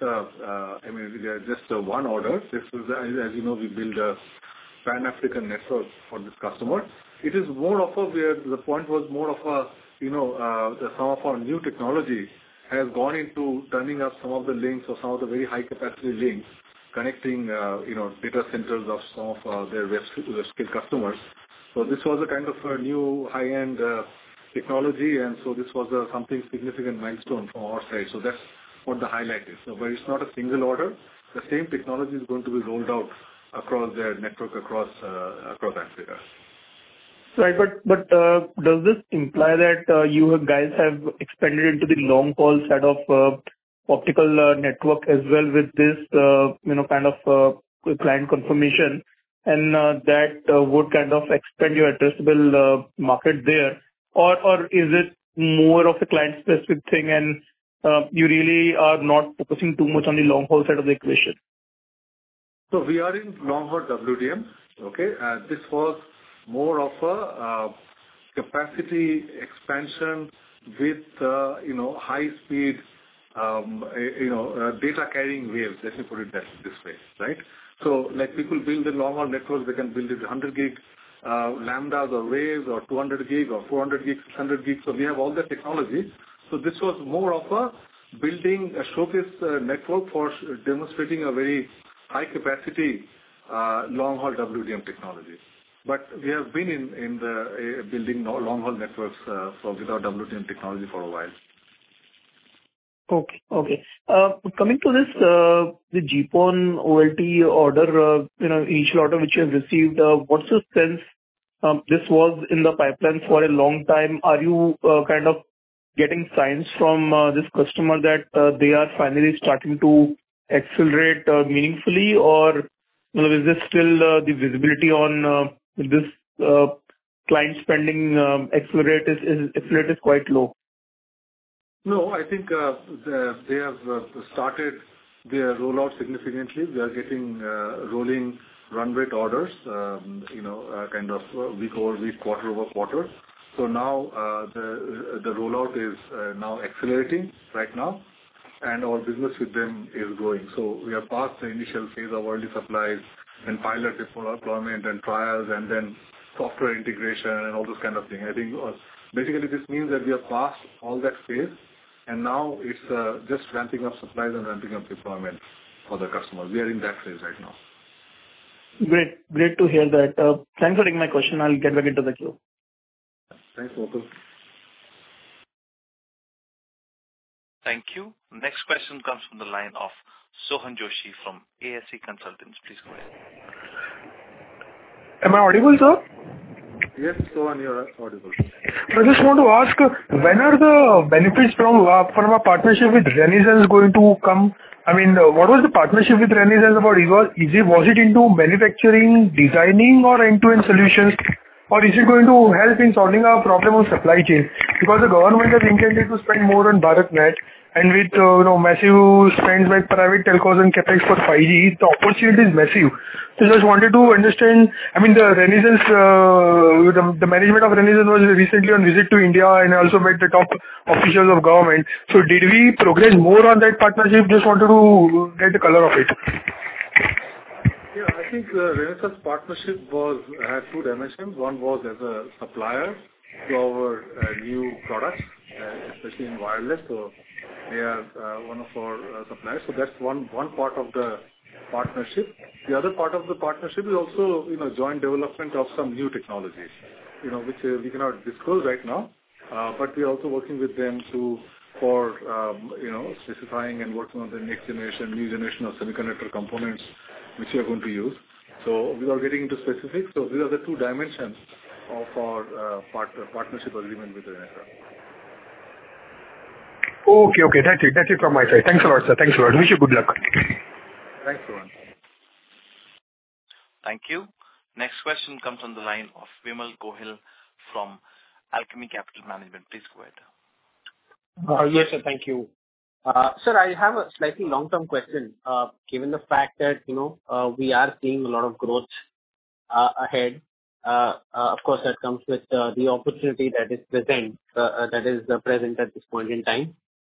just one order. This is, as you know, we build a Pan-African network for this customer. It is more of where the point was more of some of our new technology has gone into turning up some of the links or some of the very high capacity links connecting, data centers of some of their web-scale customers. So this was a kind of a new high-end technology, and so this was something significant milestone from our side. So that's what the highlight is. So, but it's not a single order. The same technology is going to be rolled out across their network across Africa. Right, but does this imply that you guys have expanded into the long haul side of optical network as well with this kind of client confirmation, and that would kind of expand your addressable market there, or is it more of a client specific thing and you really are not focusing too much on the long haul side of the equation? So we are in long haul WDM. Okay, this was more of a capacity expansion with high speed data carrying waves. Let me put it this way, right? So like people build the long haul networks, they can build it 100 gig lambdas or waves or 200 gig or 400 gig, 600 gig. So we have all the technology. So this was more of a building a showcase network for demonstrating a very high capacity long haul WDM technology. But we have been in the building long haul networks with our WDM technology for a while. Okay. Coming to this, the GPON OLT order, initial order which you have received, what's your sense? This was in the pipeline for a long time. Are you kind of getting signs from this customer that they are finally starting to accelerate meaningfully, or is this still the visibility on this client spending accelerate is quite low? No, I think they have started their rollout significantly. They are getting rolling run rate orders, kind of week over week, quarter over quarter. So now the rollout is now accelerating right now, and our business with them is growing. So we are past the initial phase of early supplies and pilot deployment and trials, and then software integration and all those kind of things. I think basically this means that we are past all that phase, and now it's just ramping up supplies and ramping up deployment for the customers. We are in that phase right now. Great to hear that. Thanks for taking my question. I'll get back into the queue. Thanks, Mukul. Thank you. Next question comes from the line of Sohan Joshi from ASC Consultants. Please go ahead. Am I audible, sir? Yes, Sohan, you are audible. I just want to ask, when are the benefits from a partnership with Renesas going to come? I mean, what was the partnership with Renesas about? Was it into manufacturing, designing, or end-to-end solutions? or is it going to help in solving our problem of supply chain? Because the government has intended to spend more on BharatNet, and with massive spends by private telcos and capex for 5G, the opportunity is massive. So just wanted to understand. I mean, the Renaissance, the management of Renaissance was recently on visit to India and also met the top officials of government. So did we progress more on that partnership? Just wanted to get the color of it. Yeah, I think the Renaissance partnership had two dimensions. One was as a supplier to our new products, especially in wireless. So they are one of our suppliers. So that's one part of the partnership. The other part of the partnership is also joint development of some new technologies, which we cannot disclose right now. But we are also working with them for specifying and working on the new generation of semiconductor components which we are going to use. So without getting into specifics, so these are the two dimensions of our partnership agreement with Renesas. Okay. That's it from my side. Thanks a lot, sir. Thanks a lot. Wish you good luck. Thanks, Rohan. Thank you. Next question comes on the line of Vimal Gohil from Alchemy Capital Management. Please go ahead. Yes, sir. Thank you. Sir, I have a slightly long-term question. Given the fact that, we are seeing a lot of growth ahead, of course, that comes with the opportunity that is present at this point in time.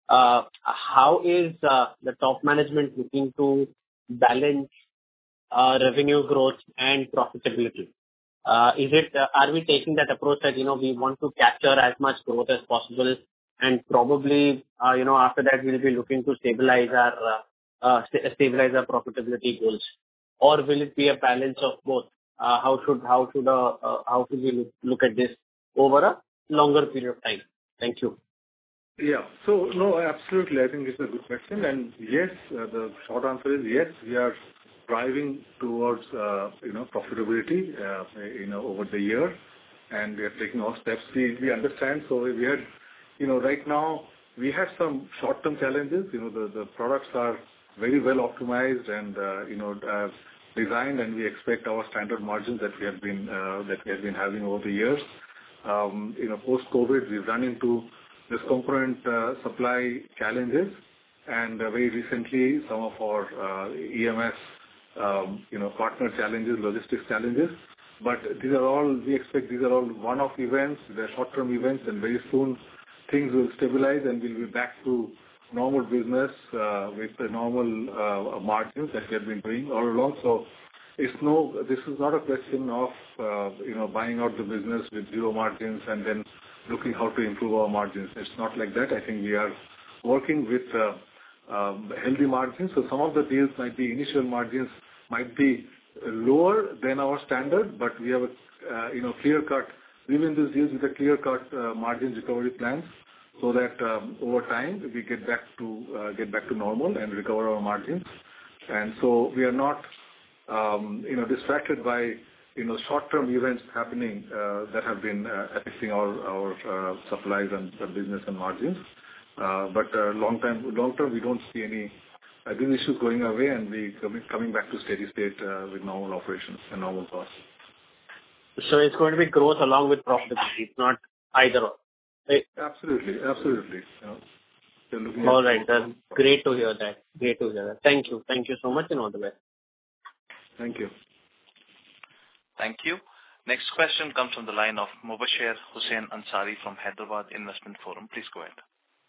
How is the top management looking to balance revenue growth and profitability? Are we taking that approach that, we want to capture as much growth as possible, and probably, after that we'll be looking to stabilize our profitability goals? Or will it be a balance of both? How should we look at this over a longer period of time? Thank you. Yeah. So no, absolutely. I think it's a good question. And yes, the short answer is yes. We are driving towards profitability over the year, and we are taking all steps. We understand. So we had right now we have some short-term challenges. The products are very well optimized and designed, and we expect our standard margins that we have been having over the years. Post-COVID, we've run into this component supply challenges, and very recently some of our EMS partner challenges, logistics challenges. But we expect these are all one-off events. They're short-term events, and very soon things will stabilize and we'll be back to normal business with the normal margins that we have been doing all along. So this is not a question of buying out the business with zero margins and then looking how to improve our margins. It's not like that. I think we are working with healthy margins. So some of the deals initial margins might be lower than our standard, but we have a clear cut. We win these deals with a clear cut margin recovery plans, so that over time we get back to normal and recover our margins. And so we are not distracted by short-term events happening that have been affecting our supplies and business and margins. But long term, we don't see any these issues going away, and we coming back to steady state with normal operations and normal costs. So it's going to be growth along with profitability, not either or. Right? Absolutely. All right. That's great to hear that. Thank you so much, and all the best. Thank you. Thank you. Next question comes from the line of Mubashir Hussain Ansari from Hyderabad Investment Forum. Please go ahead.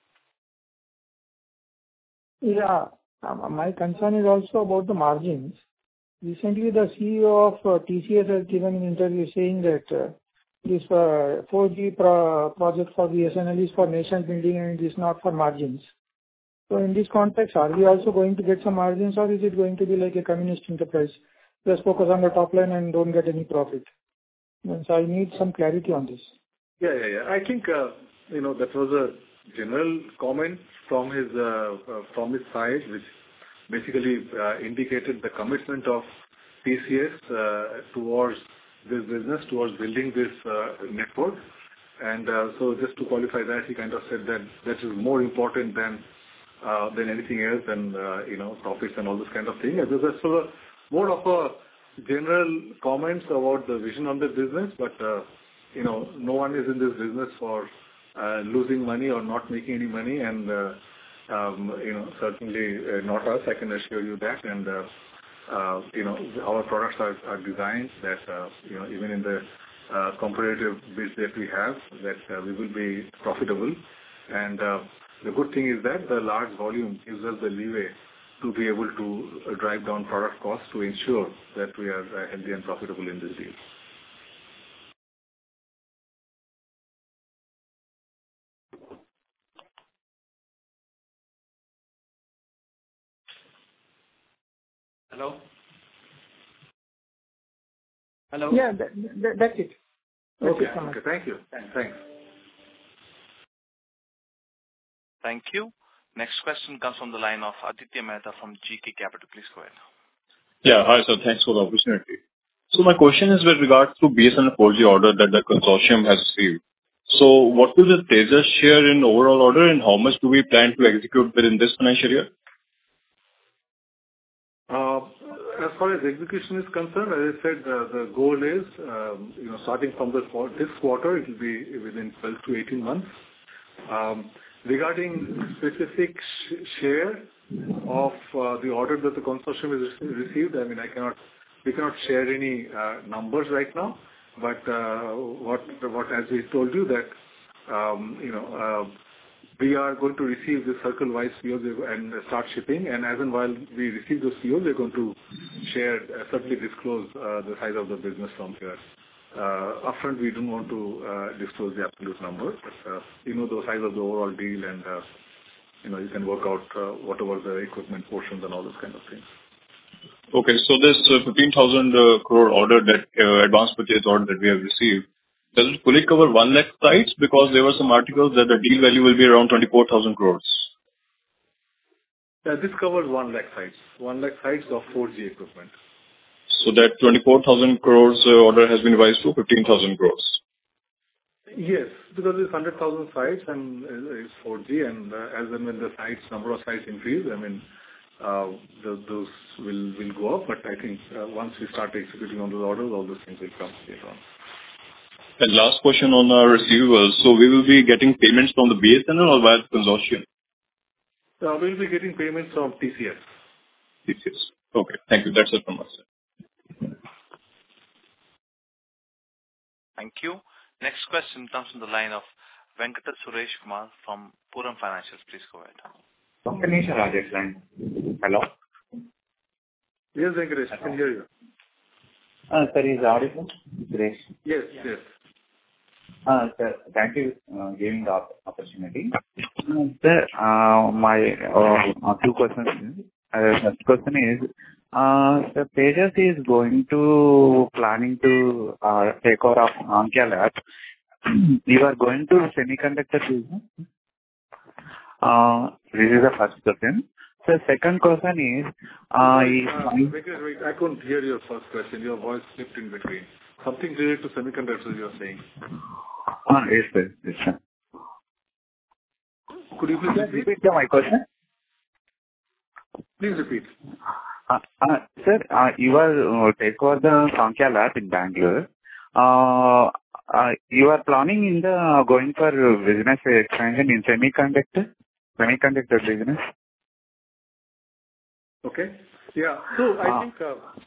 Yeah. My concern is also about the margins. Recently, the CEO of TCS has given an interview saying that this 4G project for BSNL is for nation building and it is not for margins. So in this context, are we also going to get some margins, or is it going to be like a communist enterprise? Just focus on the top line and don't get any profit. So I need some clarity on this. Yeah. I think that was a general comment from his side, which basically indicated the commitment of TCS towards this business, towards building this network. And so just to qualify that, he kind of said that this is more important than anything else, than profits and all this kind of thing. And this is sort of more of general comments about the vision on the business, but no one is in this business for losing money or not making any money, and certainly not us. I can assure you that. And our products are designed that even in the competitive bids that we have, that we will be profitable. And the good thing is that the large volume gives us the leeway to be able to drive down product costs to ensure that we are healthy and profitable in this deal. Hello? Hello? Yeah, that's it. Okay. Thank you. Thanks. Thank you. Next question comes from the line of Aditya Mehta from GK Capital. Please go ahead. Yeah. Hi, sir. Thanks for the opportunity. So my question is with regards to BSNL 4G order that the consortium has received. So what will the Tejas share in overall order, and how much do we plan to execute within this financial year? As far as execution is concerned, as I said, the goal is, starting from this quarter, it will be within 12 to 18 months. Regarding specific share of the order that the consortium has received, I mean, we cannot share any numbers right now. But as we told you that we are going to receive the circle-wise POs and start shipping. And as and while we receive those POs, we're going to share, certainly disclose the size of the business from here. Upfront, we don't want to disclose the absolute number, but the size of the overall deal, and you can work out whatever the equipment portions and all those kind of things. Okay, so this 15,000 crore order, that advanced purchase order that we have received, does it fully cover 1 lakh sites? Because there were some articles that the deal value will be around 24,000 crores. Yeah, this covers 1 lakh sites. 1 lakh sites of 4G equipment. So that 24,000 crores order has been revised to 15,000 crores. Yes, because it's 100,000 sites and it's 4G, and as and when the number of sites increase, I mean, those will go up. But I think once we start executing on those orders, all those things will come later on. And last question on our receivables. So we will be getting payments from the BSNL or via the consortium? We'll be getting payments from TCS. TCS. Okay, thank you. That's it from us. Thank you. Next question comes from the line of Venkata Suresh Kumar from Puram Financials. Please go ahead. Ganesh Rajesh line. Hello? Yes, Venkatesh, I can hear you. Sir, is audible? Great. Yes. Sir, thank you for giving the opportunity. Sir, my two questions. First question is, Sir, Tejas is planning to take over of Saankhya Labs. You are going to semiconductor business? This is the first question. So second question is, wait, I couldn't hear your first question. Your voice slipped in between. Something related to semiconductors you are saying. Yes, sir. Could you please repeat? My question? Please repeat. Sir, you are take over the Saankhya Lab in Bangalore. You are planning in the going for business expansion in semiconductor business? Okay. Yeah. So I think,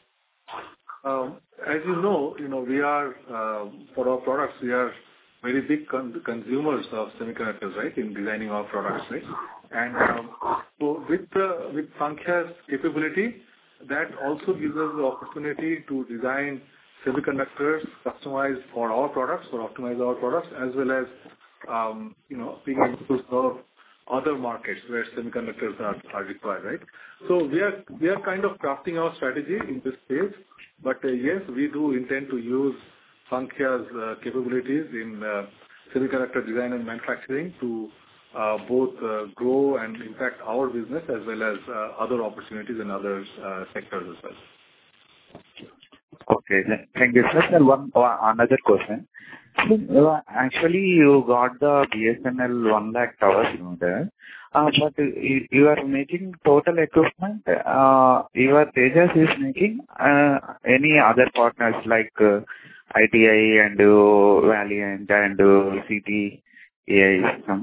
as you know, we are, for our products, we are very big consumers of semiconductors, right, in designing our products, right? And so with Saankhya's capability, that also gives us the opportunity to design semiconductors customized for our products, or optimize our products, as well as, being able to serve other markets where semiconductors are required, right? So we are kind of crafting our strategy in this space. But yes, we do intend to use Saankhya's capabilities in semiconductor design and manufacturing to both grow and impact our business as well as other opportunities in other sectors as well. Okay, thank you, sir. Another question. Actually, you got the BSNL 1 lakh towers there. But you are making total equipment. Your Tejas is making any other partners like ITI and Valiant and CT AI.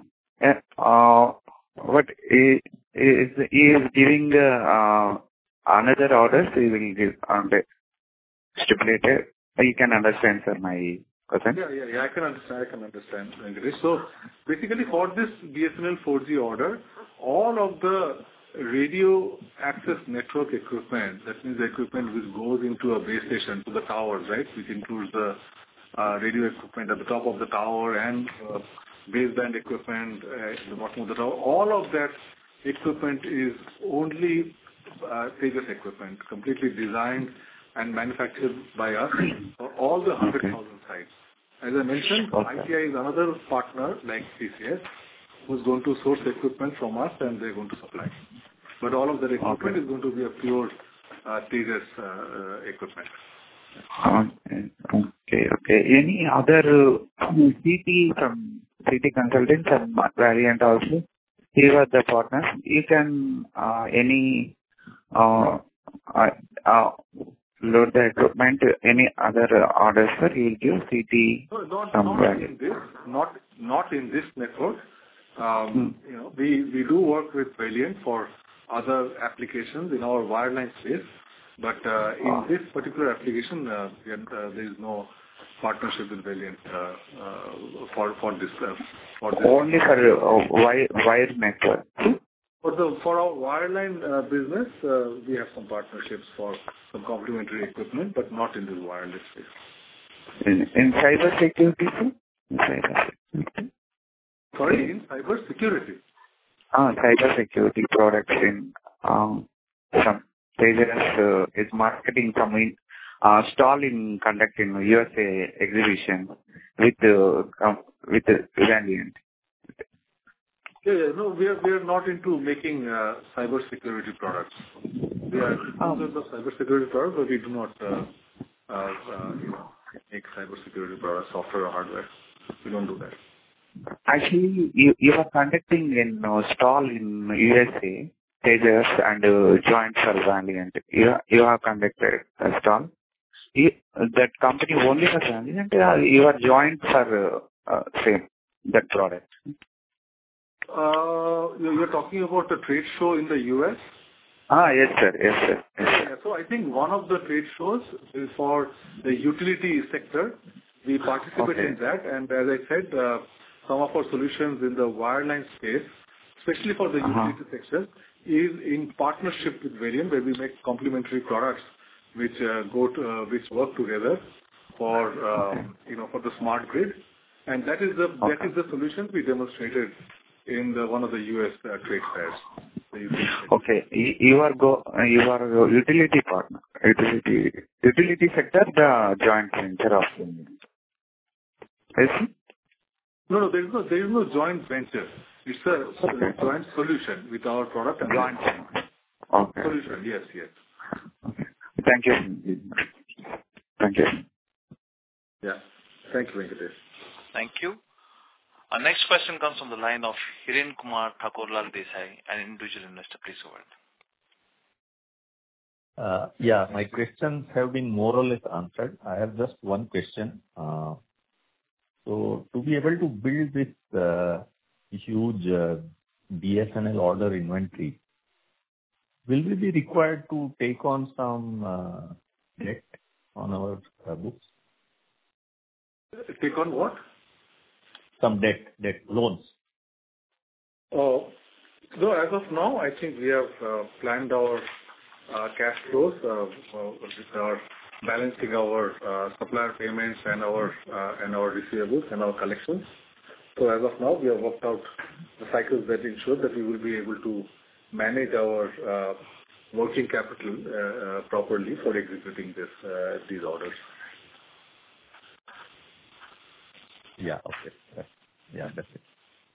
But he is giving another orders. He will give stipulated. You can understand, sir, my question. Yeah. I can understand, Venkatesh. So basically, for this BSNL 4G order, all of the radio access network equipment, that means the equipment which goes into a base station to the towers, right? Which includes the radio equipment at the top of the tower and baseband equipment at the bottom of the tower. All of that equipment is only Tejas equipment, completely designed and manufactured by us for all the 100,000 sites. As I mentioned, ITI is another partner like TCS who's going to source equipment from us and they're going to supply. But all of that equipment is going to be a pure Tejas equipment. Okay. Any other CT from CT Consultants and Valiant also? He was the partner. You can load the equipment, any other orders, sir, he will give CT. Not in this network. We do work with Valiant for other applications in our wireline space, but in this particular application, there is no partnership with Valiant for this. Only for wire network. For our wireline business, we have some partnerships for some complementary equipment, but not in this wireless space. In cyber security, sir? Sorry, in cyber security. Cyber security products in some Tejas is marketing some stall in conducting USA exhibition with Valiant. No, we are not into making cyber security products. We are users of cyber security products, but we do not make cyber security products, software or hardware. We don't do that. Actually, you are conducting in stall in USA, Tejas and joint for Valiant. You have conducted a stall. That company only for Valiant, you are joint for same that product. You're talking about a trade show in the US? Yes, sir. Yeah, so I think one of the trade shows is for the utility sector. We participate in that, and as I said, some of our solutions in the wireline space, especially for the utility sector, is in partnership with Valiant, where we make complementary products which work together for the smart grid, and that is the solution we demonstrated in one of the US trade fairs. Okay, you are a utility partner, utility sector, the joint venture of Valiant. Yes? No, there is no joint venture. It's a joint solution with our product and joint solution. Yes. Okay. Thank you. Yeah. Thank you, Venkatesh. Thank you. Our next question comes from the line of Hiren Kumar Thakurlal Desai, an individual investor. Please go ahead. My questions have been more or less answered. I have just one question. So to be able to build this huge BSNL order inventory, will we be required to take on some debt on our books? Take on what? Some debt loans. No, as of now, I think we have planned our cash flows with our balancing our supplier payments and our receivables and our collections. So as of now, we have worked out the cycles that ensure that we will be able to manage our working capital properly for executing these orders. Yeah. Okay. Yeah, that's it.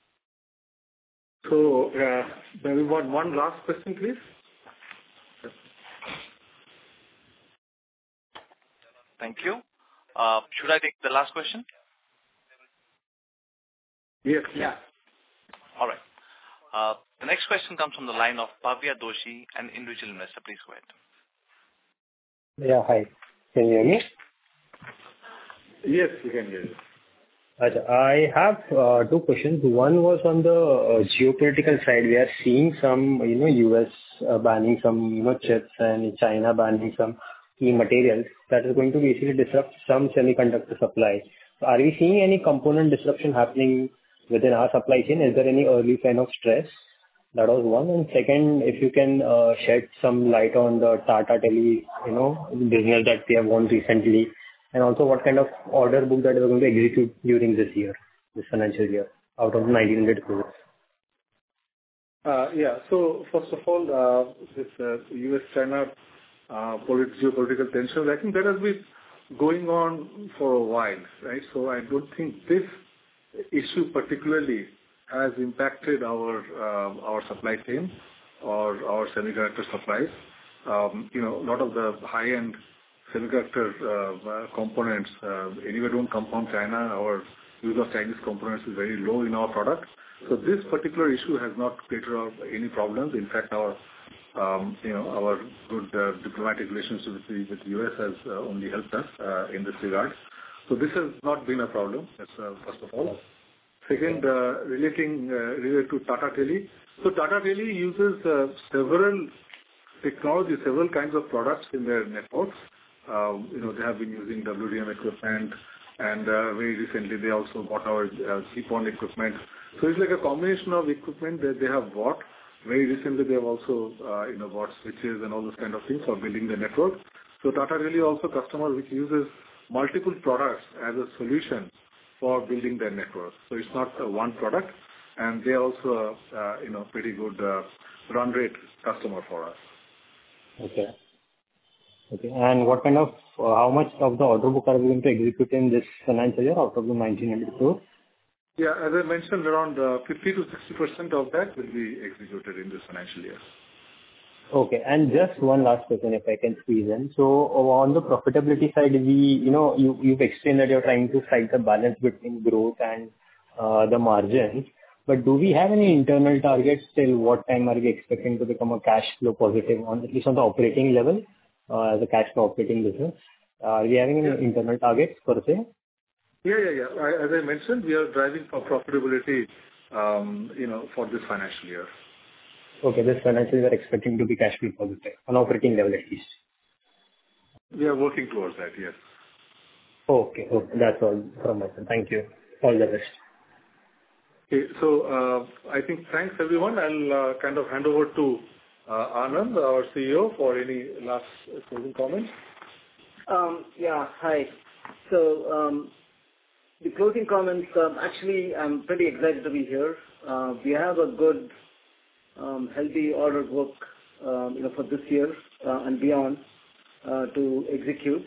So, maybe one last question, please. Thank you. Should I take the last question? Yes. Yeah. All right. The next question comes from the line of Bhavya Doshi, an individual investor. Please go ahead. Yeah, hi. Can you hear me? Yes, we can hear you. I have two questions. One was on the geopolitical side. We are seeing some, US banning some, chips and China banning some key materials that is going to basically disrupt some semiconductor supply. So are we seeing any component disruption happening within our supply chain? Is there any early sign of stress? That was one. And second, if you can shed some light on the Tata Tele, business that we have won recently, and also what kind of order book that we're going to execute during this year, this financial year, out of 1,900 crores. Yeah. So first of all, this US-China geopolitical tensions, I think that has been going on for a while, right? So I don't think this issue particularly has impacted our supply chain or our semiconductor supplies. A lot of the high-end semiconductor components anyway don't come from China. Our use of Chinese components is very low in our product. So this particular issue has not created any problems. In fact, our good diplomatic relationship with the US has only helped us in this regard. So this has not been a problem. That's first of all. Second, related to Tata Tele. So Tata Tele uses several kinds of products in their networks. They have been using WDM equipment, and very recently they also bought our GPON equipment. So it's like a combination of equipment that they have bought. Very recently they have also bought switches and all those kind of things for building the network. So Tata Tele also a customer which uses multiple products as a solution for building their network. So it's not one product, and they are also pretty good run rate customer for us. Okay. And what kind of, how much of the order book are we going to execute in this financial year out of the 1,900 crores? Yeah, as I mentioned, around 50 to 60% of that will be executed in this financial year. Okay, and just one last question, if I can squeeze in. So on the profitability side, you've explained that you're trying to strike the balance between growth and the margins. But do we have any internal targets till what time are we expecting to become a cash flow positive at least on the operating level, as a cash flow operating business? Are we having any internal targets per se? Yeah. As I mentioned, we are driving for profitability, for this financial year. Okay, this financial year we are expecting to be cash flow positive on operating level at least. We are working towards that, yes. Okay, that's all from my side. Thank you. All the best. Okay, so I think thanks everyone. I'll kind of hand over to Anand, our CEO, for any last closing comments. Yeah, hi. So the closing comments, actually I'm pretty excited to be here. We have a good healthy order book for this year and beyond to execute,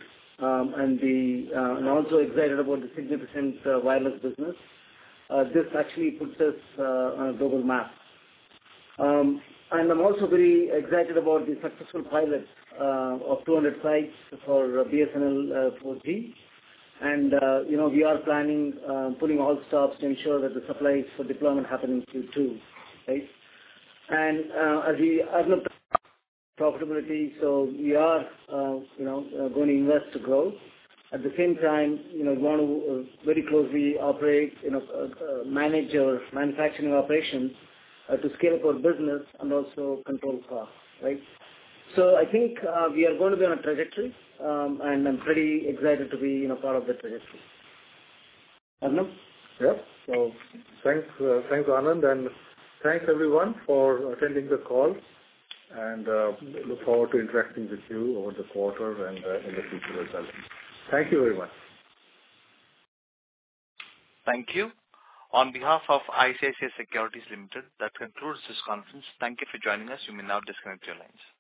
and also excited about the significant wireless business. This actually puts us on a global map. And I'm also very excited about the successful pilot of 200 sites for BSNL 4G. And, we are planning, putting all stops to ensure that the supplies for deployment happen in Q2, right? And as we look at profitability, so we are, going to invest to grow. At the same time, we want to very closely operate, manage our manufacturing operations to scale up our business and also control costs, right? So I think we are going to be on a trajectory, and I'm pretty excited to be, part of the trajectory. Arnab? Yeah. So thanks Anand, and thanks everyone for attending the call, and look forward to interacting with you over the quarter and in the future as well. Thank you very much. Thank you. On behalf of ICICI Securities Limited, that concludes this conference. Thank you for joining us. You may now disconnect your lines.